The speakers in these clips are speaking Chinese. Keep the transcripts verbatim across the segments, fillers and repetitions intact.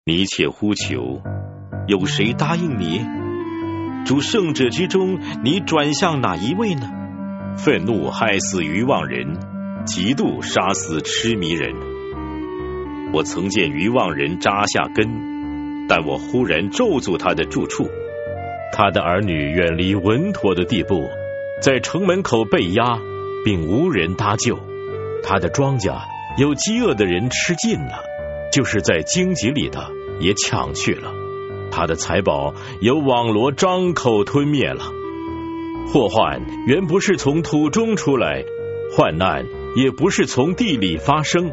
你且呼求，有谁答应你？诸圣者之中，你转向哪一位呢？愤怒害死愚妄人，嫉妒杀死痴迷人。我曾见愚妄人扎下根，但我忽然咒诅他的住处。他的儿女远离稳妥的地步，在城门口被压，并无人搭救。他的庄稼有饥饿的人吃尽了，就是在荆棘里的也抢去了。他的财宝有网罗张口吞灭了。祸患原不是从土中出来，患难也不是从地里发生。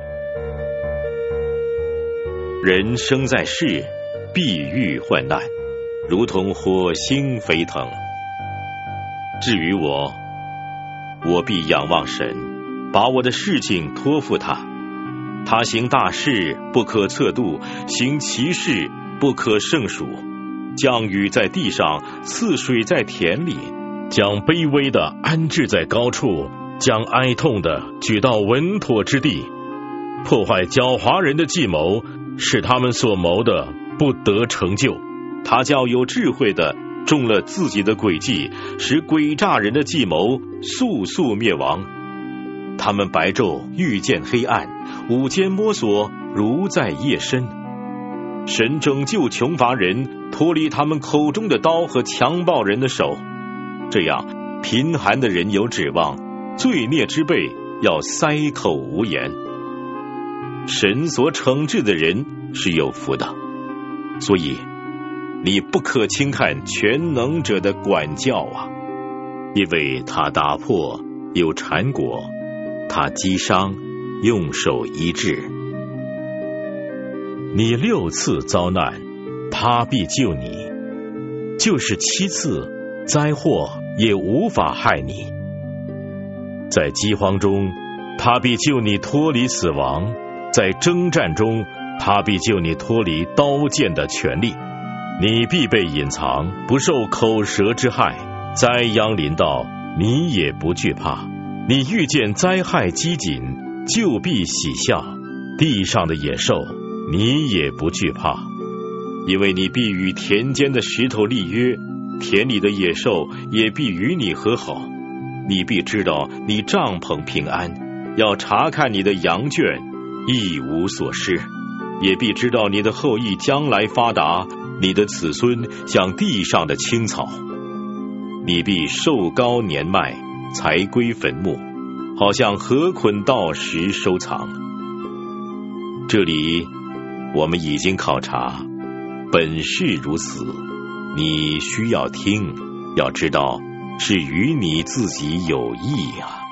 人生在世，必遇患难，如同火星飞腾。至于我，我必仰望神，把我的事情托付他。他行大事不可测度，行奇事不可胜数。降雨在地上，赐水在田里，将卑微的安置在高处，将哀痛的举到稳妥之地。破坏狡猾人的计谋，使他们所谋的不得成就。他叫有智慧的中了自己的诡计，使诡诈人的计谋速速灭亡。他们白昼遇见黑暗，午间摸索如在夜深。神拯救穷乏人，脱离他们口中的刀和强暴人的手。这样贫寒的人有指望，罪孽之辈要塞口无言。神所惩治的人是有福的，所以你不可轻看全能者的管教啊，因为他打破有缠裹，他击伤用手医治。你六次遭难，他必救你；就是七次，灾祸也无法害你。在饥荒中，他必救你脱离死亡；在征战中，他必救你脱离刀剑的权力。你必被隐藏，不受口舌之害；灾殃临到，你也不惧怕。你遇见灾害饥馑，就必喜笑。地上的野兽，你也不惧怕，因为你必与田间的石头立约，田里的野兽也必与你和好。你必知道你帐篷平安，要查看你的羊圈，一无所失。也必知道你的后裔将来发达，你的子孙像地上的青草。你必寿高年迈，才归坟墓，好像禾捆稻时收藏。这里我们已经考察，本是如此。你需要听，要知道是与你自己有益啊。